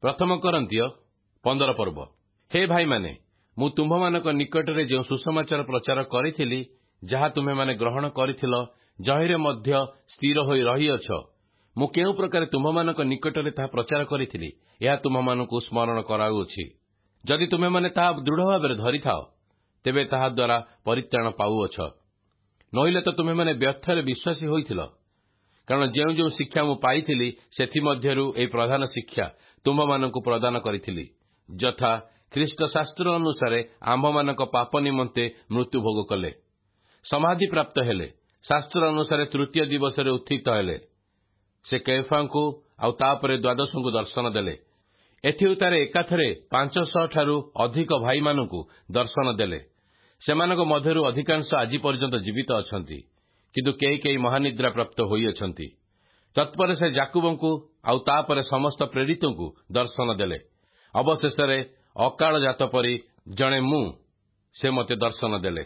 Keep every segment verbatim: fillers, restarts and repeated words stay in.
प्रथम करन्तीय पंदर पर्व। हे भाई माने मु तुम्भमानक निकटरे जो सुसमाचार प्रचार करिथिली जहा तुम्हे माने ग्रहण करिथिल जहिरे मध्य स्थिर होई रहिअछ मु केउ प्रकार तुम्भमानक निकटरे ताहा प्रचार करिथिली एहा तुम्भमानकु स्मरण कराउछि। जदि तुम्हे माने ताहा दृढ़ भाବରେ धरिथाओ तेबे ताहा द्वारा परित्राण पाउअछ। नहिले तो तुम्हे माने व्यर्थरे विश्वासी होइथिल। कारण जेउ जेउ शिक्षा मु पाइथिली सेथि मध्यरु ए प्रधान शिक्षा तुम्भमानकु प्रदान करिथिली यथा ख्रीष्ट शास्त्र अनुसारे आम्भमानक पाप निमन्ते मृत्यु भोग कले, समाधि प्राप्त हेले, शास्त्र अनुसारे तृतीय दिवसरे उत्थित हेले, से कैफांकु आउ तापरे द्वादशंकु दर्शन देले। एथि उतारे एकाथरे पांच सौ ठारू अधिक भाई मानकु दर्शन देले। सेमानक मध्यरु अधिकांश आजि पर्यंत जीवित अछंती, किंतु केई केई महानिद्रा प्राप्त होई अछंती। तत्पर से जाकुबंकु आउ तापरे समस्त प्रेरितंकु दर्शन देले। अवशेषरे अकाल जात परी जणे मु से मते दर्शन देले।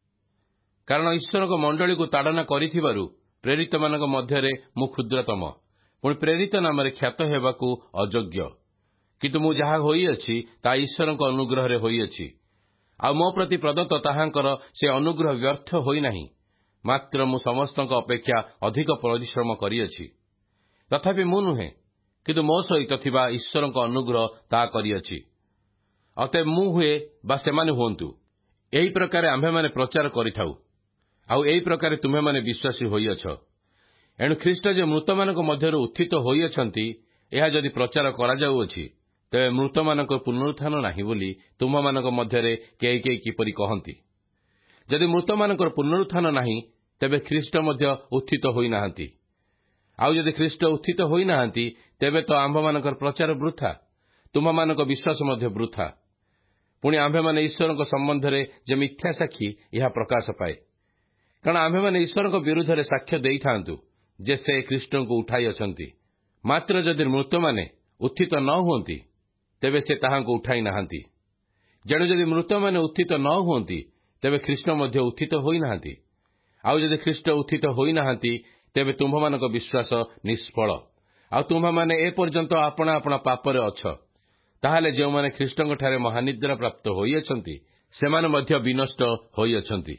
कारण ईश्वर को मंडली को ताड़ना करिथिबारु प्रेरित मानक मध्यरे मु क्षुद्रतम, पुणी प्रेरित नाम ख्यात हेबाकू अयोग्य। किंतु मु जहा होई अछि ता ईश्वर को अनुग्रह रे होई अछि। आ मो प्रति प्रदत्त ताहांकर से अनुग्रह व्यर्थ होई नाही, मात्र मु समस्तक अपेक्षा अधिक परिश्रम करिअछि। तथापि मु नुहे, किंतु मो सहित थिबा ईश्वर को अनुग्रह ता करिअछि। अतएव मु हुए बा सेमाने हुअन्तु एही प्रकार आम्भे माने प्रचार करिथाउ, आउ एही प्रकार तुम्हे माने विश्वासी होइअछ। एणु ख्रीष्ट जे मृतमानक मध्यरु उत्थित होइअछन्ति एहा जदि प्रचार करा जाउअछि तेबे मृतमानक पुनरुत्थान नाही बोली तुम्भमानक मध्यरे केही केही किपरि कहन्ति। जदि मृतमानकर पुनरुत्थान नाही तेबे ख्रीष्ट मध्य उत्थित होई नाहांति। आउ जदि ख्रीष्ट उत्थित होई नाहांति तेबे तो आम्भमानकर प्रचार वृथा, तुम्भमानक विश्वास मध्य वृथा। पुणी आम्भे माने ईश्वर संबंध में जे मिथ्या साक्षी यह प्रकाश पाए। कारण आम्भे माने ईश्वर विरुद्ध में साक्ष्य देई थांतु जे से ख्रीष्ट को उठाई अछंती। मात्र जदि मृत माने उत्थित न हुअंती तेबे से ताहांको उठाई नाहांती। जेणु जदि मृत माने उत्थित न हुअंती तेबे ख्रीष्ट मध्य उत्थित होई नाहांती। आउ जदि ख्रीष्ट उत्थित होई नाहांती तेबे तुम्भमानक विश्वास निष्फल, आउ तुम्भे माने ए पर्यंत आपणा आपणा पापरे अछ। ताहाले जो माने ख्रीष्टଙ୍କ ठारे महानिद्रा प्राप्त होइअछन्ति सेमाने मध्य विनष्ट होइअछन्ति।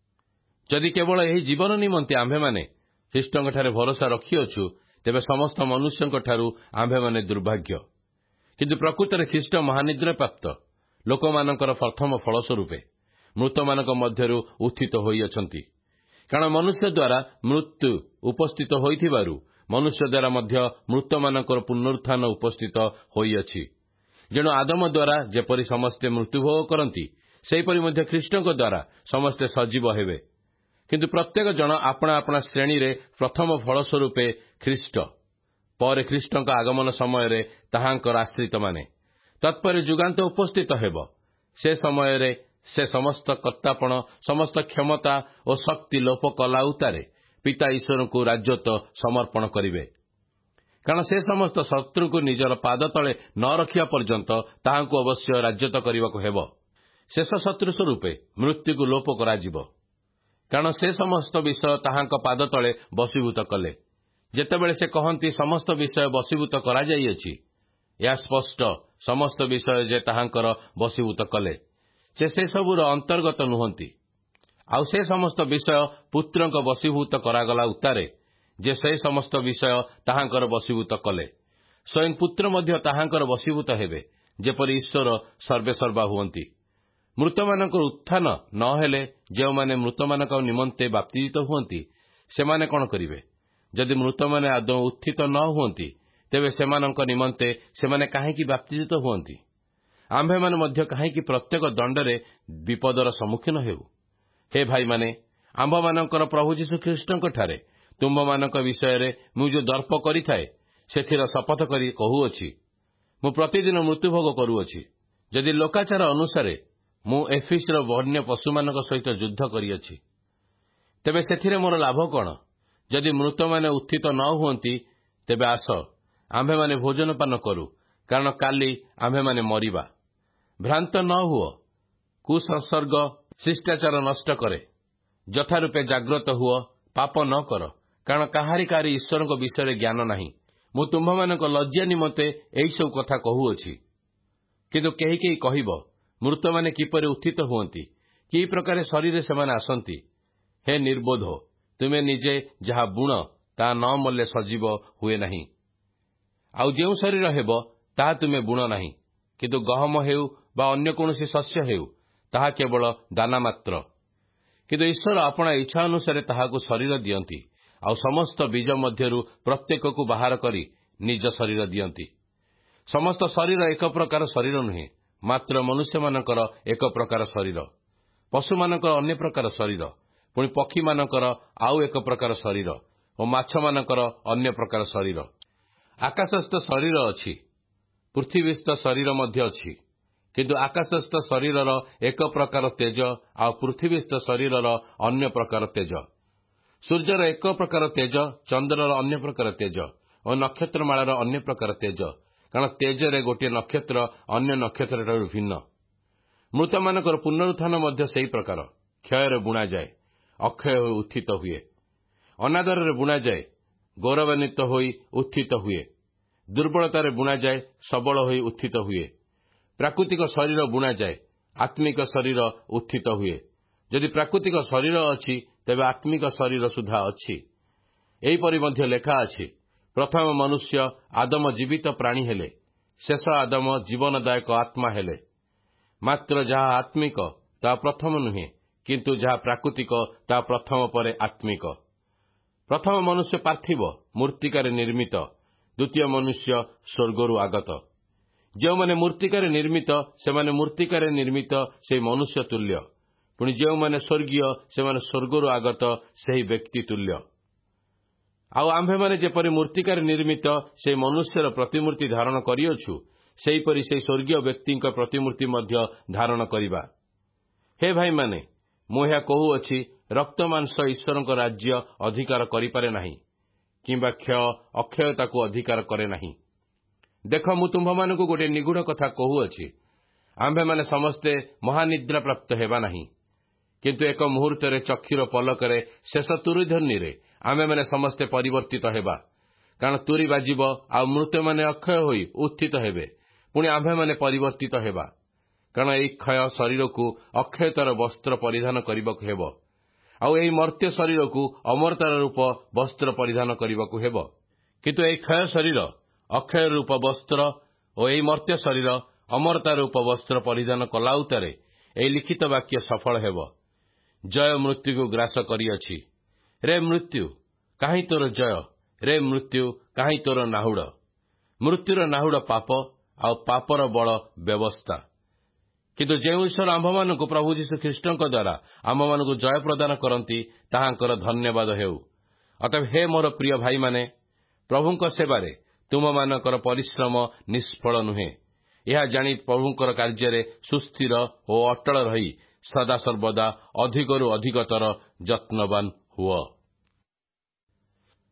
जदि केवल एही जीवन निमन्ते आम्भे माने ख्रीष्टଙ୍କ ठारे भरोसा रखिअछु तेबे समस्त मनुष्यଙ୍କ ठारू आम्भे माने दुर्भाग्य। किंतु प्रकृतरे ख्रीष्ट महानिद्रा प्राप्त लोकमानଙ୍କର प्रथम फल स्वरूपे मृतमानଙ୍କ मध्यरु उत्थित होइअछन्ति। कारण मनुष्य द्वारा मृत्यु उपस्थित होइथिबारु मनुष्य द्वारा मध्य मृतमानଙ୍କର पुनरुत्थान उपस्थित होइअछि। जेणु आदम द्वारा जेपरि समस्ते मृत्युभोग करती सेहीपरि मध्य ख्रीष्टଙ୍କ द्वारा समस्ते सजीव हेबे। किंतु प्रत्येक जन आपणा आपणा श्रेणी रे प्रथम फल स्वरूपे ख्रीष्ट, पर ख्रीष्टଙ୍କ आगमन समय रे ताहांकर आश्रित माने, तत्पर जुगांत उपस्थित हेब। से समय रे से समस्त कर्तापण समस्त क्षमता और शक्ति लोप कला उतारे पिता ईश्वर को राज्यत्व समर्पण करिवे। कारण से समस्त शत्रु को निजर पाद तले न रखिया पर्यंत ताहांको अवश्य राज्यत्व करबाको हेब। शेष शत्रु स्वरूपे मृत्यु को लोप कराजिब। कारण से समस्त विषय ताहांको पाद तले बसीभूत कले। जेतेबेले से कहंती समस्त विषय बसीभूत करा जाइअछि या स्पष्ट समस्त विषय जे ताहांकर बसीभूत कले से से सबुर अंतर्गत नुहंती। आउ से समस्त विषय पुत्रंक बसीभूत करागला उतारे जे से समस्त विषय ताहांकर बसीभूत कले। स्वयं पुत्र मध्य ताहांकर बसीभूत हेबे जेपरि ईश्वर सर्वेसर्वा हुअंती। मृतमानक उत्थान न हेले जो माने मृतमानक निमंते बाप्तिजित हुअंती सेमाने कौन करिवे? जदि मृतमाने आदौ उत्थित न हुअंती तेबे सेमानक निमंते सेमाने काहेकि बाप्तिजित हुअंती? आम्भे माने मध्य काहेकि प्रत्येक दंडरे विपदर सम्मुखीन हेउ? हे भाई माने आम्भमानकर प्रभु यीशु ख्रीष्टଙ୍କ ठारे तुम्भमानक विषय रे मु जो दर्प करिथाए सेथिर शपथ करी कहुअछि मु प्रतिदिन मृत्युभोग करुअछि। जदि लोकाचार अनुसारे मु एफिसर वन्य पशुमानक सहित युद्ध करिअछि तेबे सेथिरे मोर लाभ कौन? जदि मृत माने उत्थित न हुअंती तेबे आस आम्भे माने भोजन पान करू, कारण काली आम्भे माने मरिबा। भ्रांत न हुओ, कुसंसर्ग शिष्टाचार नष्ट करे, यथारूपे जाग्रत हुओ, पाप न कर, कारण काहारी काहारी ईश्वर विषय ज्ञान नहीं। ମୁଁ ତୁମ୍ଭମାନଙ୍କ ଲଜ୍ଜା ନିମନ୍ତେ ଏହିସବୁ କଥା କହୁଅଛି। କିନ୍ତୁ କେହି କେହି କହିବ, ମୃତମାନେ କିପରି ଉତ୍ଥିତ ହୁଅନ୍ତି, କି ପ୍ରକାର ଶରୀରେ ସେମାନେ ଆସନ୍ତି। ହେ ନିର୍ବୋଧ, ତୁମେ ନିଜେ ଯାହା ବୁଣ ତାହା ନ ମଲେ ସଜୀବ ହୁଏ ନାହିଁ। ଆଉ ଯେଉଁ ଶରୀର ହେବ ତାହା ତୁମେ ବୁଣ ନାହିଁ, କିନ୍ତୁ ଗହମ ହେଉ ବା ଅନ୍ୟ କୌଣସି ଶସ୍ୟ ହେଉ, ତାହା କେବଳ ଦାନା ମାତ୍ର। କିନ୍ତୁ ଈଶ୍ୱର ଆପଣା ଇଚ୍ଛା ଅନୁସାରେ ତାହାକୁ ଶରୀର ଦିଅନ୍ତି, ଆଉ ସମସ୍ତ ବୀଜ ମଧ୍ୟରୁ ପ୍ରତ୍ୟେକକୁ ବାହାର କରି ନିଜ ଶରୀର ଦିଅନ୍ତି। ସମସ୍ତ ଶରୀର ଏକ ପ୍ରକାର ଶରୀର ନୁହେଁ, ମାତ୍ର ମନୁଷ୍ୟମାନଙ୍କର ଏକ ପ୍ରକାର ଶରୀର, ପଶୁମାନଙ୍କର ଅନ୍ୟ ପ୍ରକାର ଶରୀର, ପୁଣି ପକ୍ଷୀମାନଙ୍କର ଆଉ ଏକ ପ୍ରକାର ଶରୀର ଓ ମାଛମାନଙ୍କର ଅନ୍ୟ ପ୍ରକାର ଶରୀର। ଆକାଶସ୍ଥ ଶରୀର ଅଛି, ପୃଥିବୀସ୍ଥ ଶରୀର ମଧ୍ୟ ଅଛି, କିନ୍ତୁ ଆକାଶସ୍ଥ ଶରୀରର ଏକ ପ୍ରକାର ତେଜ, ଆଉ ପୃଥିବୀସ୍ଥ ଶରୀରର ଅନ୍ୟ ପ୍ରକାର ତେଜ। ସୂର୍ଯ୍ୟର ଏକ ପ୍ରକାର ତେଜ, ଚନ୍ଦ୍ରର ଅନ୍ୟ ପ୍ରକାର ତେଜ ଓ ନକ୍ଷତ୍ରମାଳାର ଅନ୍ୟ ପ୍ରକାର ତେଜ, କାରଣ ତେଜରେ ଗୋଟିଏ ନକ୍ଷତ୍ର ଅନ୍ୟ ନକ୍ଷତ୍ରଠାରୁ ଭିନ୍ନ। ମୃତମାନଙ୍କର ପୁନରୁତ୍ଥାନ ମଧ୍ୟ ସେହି ପ୍ରକାର। କ୍ଷୟରେ ବୁଣାଯାଏ, ଅକ୍ଷୟ ହୋଇ ଉତ୍ଥିତ ହୁଏ। ଅନାଦରରେ ବୁଣାଯାଏ, ଗୌରବାନ୍ୱିତ ହୋଇ ଉତ୍ଥିତ ହୁଏ। ଦୁର୍ବଳତାରେ ବୁଣାଯାଏ, ସବଳ ହୋଇ ଉତ୍ଥିତ ହୁଏ। ପ୍ରାକୃତିକ ଶରୀର ବୁଣାଯାଏ, ଆତ୍ମିକ ଶରୀର ଉତ୍ଥିତ ହୁଏ। ଯଦି ପ୍ରାକୃତିକ ଶରୀର ଅଛି, ତେବେ ଆତ୍ମିକ ଶରୀର ସୁଦ୍ଧା ଅଛି। ଏହିପରି ମଧ୍ୟ ଲେଖା ଅଛି, ପ୍ରଥମ ମନୁଷ୍ୟ ଆଦମ ଜୀବିତ ପ୍ରାଣୀ ହେଲେ, ଶେଷ ଆଦମ ଜୀବନଦାୟକ ଆତ୍ମା ହେଲେ। ମାତ୍ର ଯାହା ଆତ୍ମିକ ତାହା ପ୍ରଥମ ନୁହେଁ, କିନ୍ତୁ ଯାହା ପ୍ରାକୃତିକ ତାହା ପ୍ରଥମ ପରେ ଆତ୍ମିକ। ପ୍ରଥମ ମନୁଷ୍ୟ ପାର୍ଥିବ, ମୂର୍ତ୍ତିକାରେ ନିର୍ମିତ, ଦ୍ୱିତୀୟ ମନୁଷ୍ୟ ସ୍ୱର୍ଗରୁ ଆଗତ। ଯେଉଁମାନେ ମୂର୍ତ୍ତିକାରେ ନିର୍ମିତ, ସେମାନେ ମୂର୍ତ୍ତିକାରେ ନିର୍ମିତ ସେହି ମନୁଷ୍ୟ ତୁଲ୍ୟ, ପୁଣି ଯେଉଁମାନେ ସ୍ୱର୍ଗୀୟ, ସେମାନେ ସ୍ୱର୍ଗରୁ ଆଗତ ସେହି ବ୍ୟକ୍ତି ତୁଲ୍ୟ। ଆଉ ଆମ୍ଭେମାନେ ଯେପରି ମୂର୍ତ୍ତିକାରେ ନିର୍ମିତ ସେହି ମନୁଷ୍ୟର ପ୍ରତିମୂର୍ତ୍ତି ଧାରଣ କରିଅଛୁ, ସେହିପରି ସେହି ସ୍ୱର୍ଗୀୟ ବ୍ୟକ୍ତିଙ୍କ ପ୍ରତିମୂର୍ତ୍ତି ମଧ୍ୟ ଧାରଣ କରିବା। ହେ ଭାଇମାନେ, ମୁଁ ଏହା କହୁଅଛି, ରକ୍ତ ମାଂସ ଈଶ୍ୱରଙ୍କ ରାଜ୍ୟ ଅଧିକାର କରିପାରେ ନାହିଁ, କିମ୍ବା କ୍ଷୟ ଅକ୍ଷୟତାକୁ ଅଧିକାର କରେ ନାହିଁ। ଦେଖ, ମୁଁ ତୁମ୍ଭମାନଙ୍କୁ ଗୋଟିଏ ନିଗୁଢ଼ କଥା କହୁଅଛି, ଆମ୍ଭେମାନେ ସମସ୍ତେ ମହାନିଦ୍ରା ପ୍ରାପ୍ତ ହେବା ନାହିଁ, କିନ୍ତୁ ଏକ ମୁହୂର୍ତ୍ତରେ ଚକ୍ଷୁର ପଲକରେ ଶେଷ ତୁରିଧ୍ୱନିରେ ଆମ୍ଭେମାନେ ସମସ୍ତେ ପରିବର୍ତ୍ତିତ ହେବା। କାରଣ ତୁରି ବାଜିବ, ଆଉ ମୃତମାନେ ଅକ୍ଷୟ ହୋଇ ଉତ୍ଥିତ ହେବେ, ପୁଣି ଆମ୍ଭେମାନେ ପରିବର୍ତ୍ତିତ ହେବା। କାରଣ ଏହି କ୍ଷୟ ଶରୀରକୁ ଅକ୍ଷୟତାର ବସ୍ତ୍ର ପରିଧାନ କରିବାକୁ ହେବ, ଆଉ ଏହି ମର୍ତ୍ତ୍ୟ ଶରୀରକୁ ଅମରତାର ରୂପ ବସ୍ତ୍ର ପରିଧାନ କରିବାକୁ ହେବ। କିନ୍ତୁ ଏହି କ୍ଷୟ ଶରୀର ଅକ୍ଷୟ ରୂପ ବସ୍ତ୍ର ଓ ଏହି ମର୍ତ୍ତ୍ୟ ଶରୀର ଅମରତା ରୂପ ବସ୍ତ୍ର ପରିଧାନ କଲାଉତରେ ଏହି ଲିଖିତ ବାକ୍ୟ ସଫଳ ହେବ, ଜୟ ମୃତ୍ୟୁକୁ ଗ୍ରାସ କରିଅଛି। ରେ ମୃତ୍ୟୁ, କାହିଁ ତୋର ଜୟ? ରେ ମୃତ୍ୟୁ, କାହିଁ ତୋର ନାହୁଡ଼? ମୃତ୍ୟୁର ନାହୁଡ଼ ପାପ, ଆଉ ପାପର ବଳ ବ୍ୟବସ୍ଥା। କିନ୍ତୁ ଯେଉଁ ଈଶ୍ୱର ଆମ୍ଭମାନଙ୍କୁ ପ୍ରଭୁ ଯୀଶୁ ଖ୍ରୀଷ୍ଟଙ୍କ ଦ୍ୱାରା ଆମ୍ଭମାନଙ୍କୁ ଜୟ ପ୍ରଦାନ କରନ୍ତି, ତାହାଙ୍କର ଧନ୍ୟବାଦ ହେଉ। ଅତଏବ ହେ ମୋର ପ୍ରିୟ ଭାଇମାନେ, ପ୍ରଭୁଙ୍କ ସେବାରେ ତୁମମାନଙ୍କର ପରିଶ୍ରମ ନିଷ୍ଫଳ ନୁହେଁ। ଏହା ଜାଣି ପ୍ରଭୁଙ୍କର କାର୍ଯ୍ୟରେ ସୁସ୍ଥିର ଓ ଅଟଳ ରହି ସଦାସର୍ବଦା ଅଧିକରୁ ଅଧିକତର ଯତ୍ନବାନ ହୁଅ।